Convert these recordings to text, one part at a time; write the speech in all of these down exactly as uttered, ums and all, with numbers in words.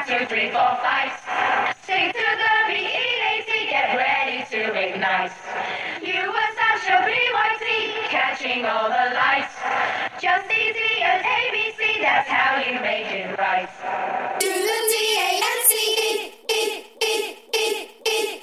two, three, four, five. Sing to the B E A C, get ready to ignite. You were such a B Y T, catching all the lights. Just easy as A B C, that's how you make it right. Do the D A N C E, E, E, E, E, E.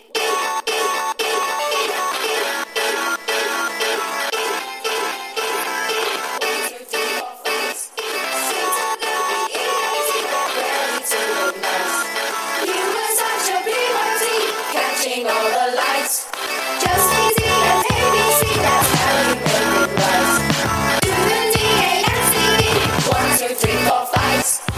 Catching all the lights. Just easy as A B C, that's how you make it right. Do the D A N C E, one, two, three, four, five.